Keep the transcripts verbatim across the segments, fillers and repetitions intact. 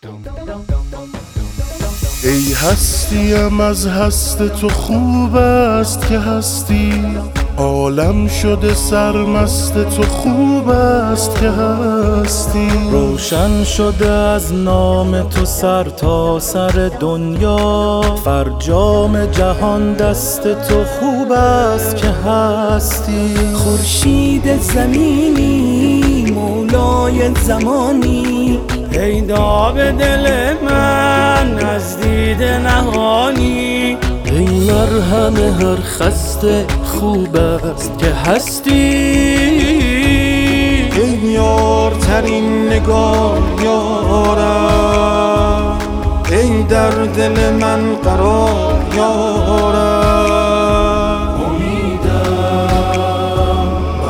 ای هستیم از هست تو خوب است که هستی، عالم شده سرمست تو خوب است که هستی. روشن شده از نام تو سر تا سر دنیا، فرجام جهان دست تو خوب است که هستی. خورشید زمینی مولای زمانی، پیدا به دل من از دید نهانی. ای مرهم هر خسته خوب است که هستی. ای یارترین نگاه یارم، ای در دل من قرار یارم. امیدم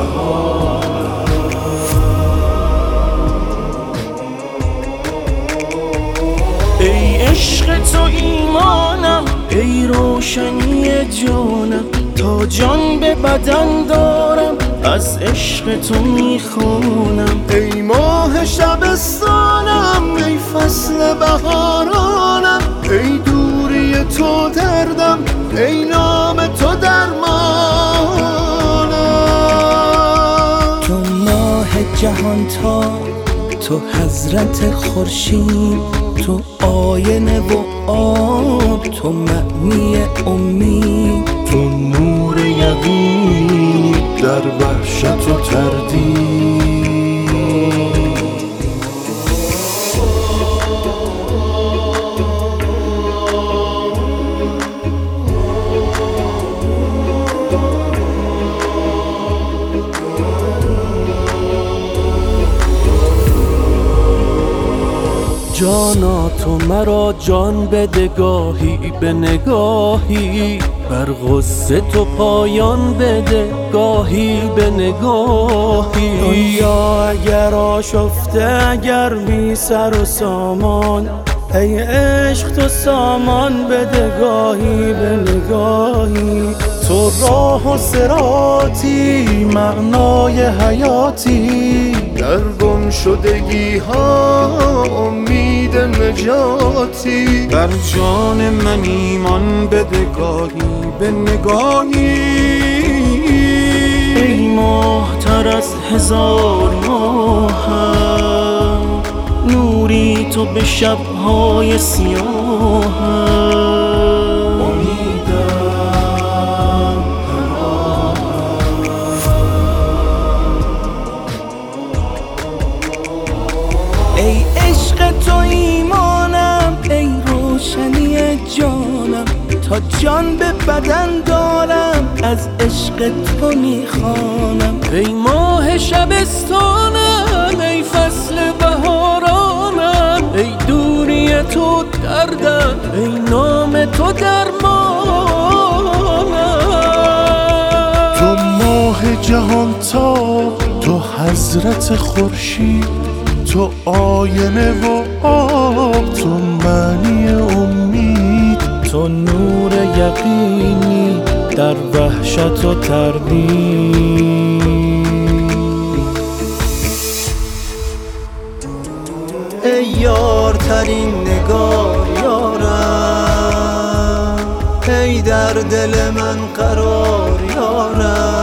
ای عشق تو ایمانم، ای روشنی جانم، تا جان به بدن دارم از عشق تو میخونم. ای ماه شبستانم، ای فصل بهارانم، ای دوری تو دردم، ای نام تو درمانم. تو ماه جهان تا، تو حضرت خورشید، تو آینه و آب، تو معنی امید، تو نور یقین در وحشت و تردید. جانا تو مرا جان بده گاهی به نگاهی، بر غصه تو پایان بده گاهی به نگاهی. دنیا اگر آشفته اگر بی سر و سامان، ای عشق تو سامان بده گاهی به نگاهی. تو راه و صراطی معنای حیاتی، در گم شدگی ها امید نجاتی. بر جان من ایمان بده گاهی به نگاهی. ای ماه تر از هزار ماهم، نوری تو به شبهای سیاهم. ای عشق تو ایمانم، ای روشنی جانم، تا جان به بدن دارم از عشق تو میخوانم. ای ماه شبستانم، ای فصل بهارانم، ای دوری تو دردم، ای نام تو درمانم. تو ماه جهان تا، تو حضرت خورشید، تو آینه و آب، تو معنی امید، تو نور یقینی در وحشت و تردید. ای یارترین نگار یارم، ای در دل من قرار یارم.